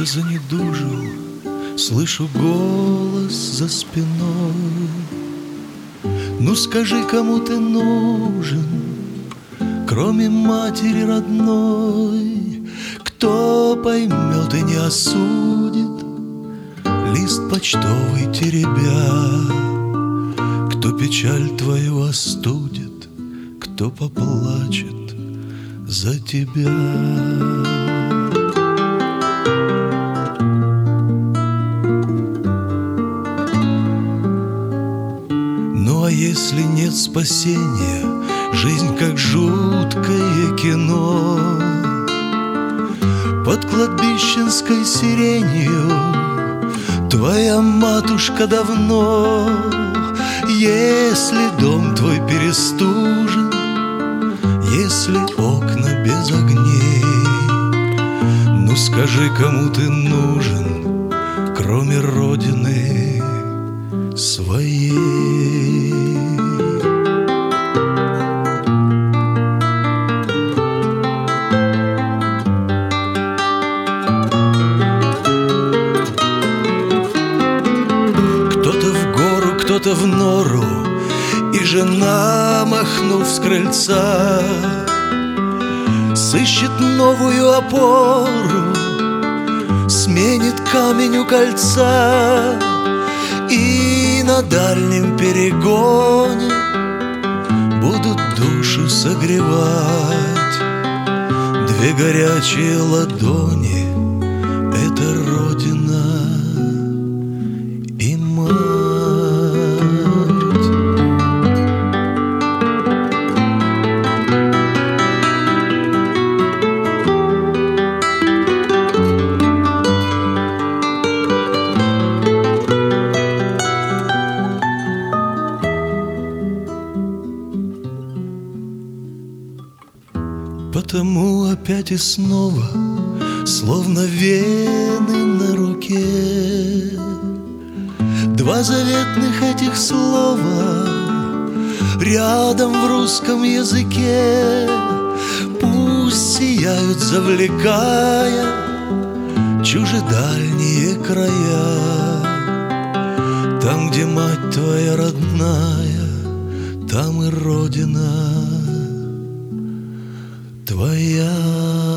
занедужил, слышу голос за спиной. Ну скажи, кому ты нужен, кроме матери родной? Кто поймет и не осудит, лист почтовый теребя? Кто печаль твою остудит, кто поплачет за тебя? Ну а если нет спасения, жизнь как жуткое кино. Под кладбищенской сиренью твоя матушка давно. Если дом твой перестужен, если окна без огней, ну скажи, кому ты нужен, кроме родины своей. Кто-то в гору, кто-то в нору, и жена, махнув с крыльца, сыщет новую опору, сменит камень у кольца. И на дальнем перегоне будут душу согревать две горячие ладони. Это Родина и мать. Потому опять и снова, словно вены на руке, два заветных этих слова рядом в русском языке. Пусть сияют, завлекая чужедальние края. Там, где мать твоя родная, там и Родина твоя.